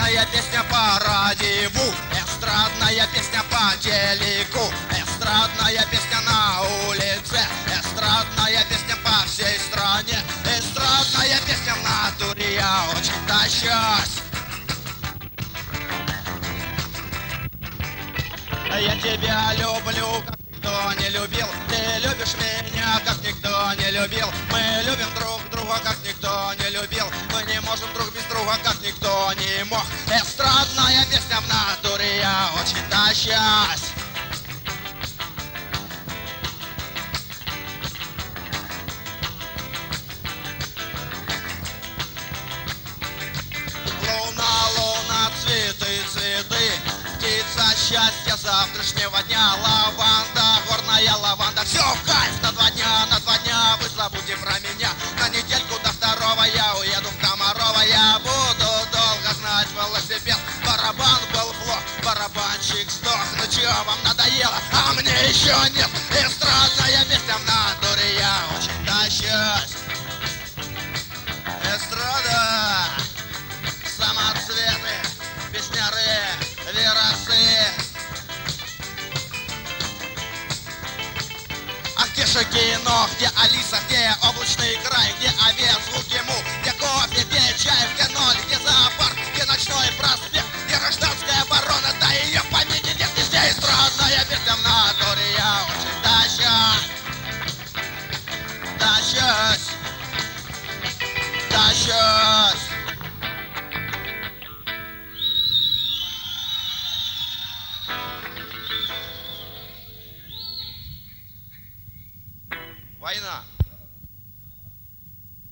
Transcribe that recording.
Эстрадная песня по радио, эстрадная песня по телеку, эстрадная песня на улице, эстрадная песня по всей стране, эстрадная песня в натуре, я очень тащусь. Я тебя люблю, как никто не любил. Ты любишь меня, как никто не любил. Мы любим друг друга, как никто не любил. Мы не можем друг без друга, как никто не мог. Эстрадная песня в натуре, я очень тащусь. Луна, луна, цветы, цветы, птица счастья завтрашнего дня. Лаванда, горная лаванда, все в кайф на 2 дня, вы забудьте про меня. На недельку до 2 я уеду в Комарово. Я буду долго гнать велосипед. Барабан был плох, барабанщик сдох. Ну чё, вам надоело? А мне еще нет. Эстрадная песня в натуре, я очень тащусь. Эстрада, самоцветы, песняры, верасы. А где же кино, где Алиса, где облачный край, где овец, звуки му, где кофе, где чай, где ноль, где зоопарк, где ночной проспект, где гражданская оборона, да ее в помине нет везде. Эстрадная песня в натуре, я очень тащусь. Тащусь. Тащусь. Война.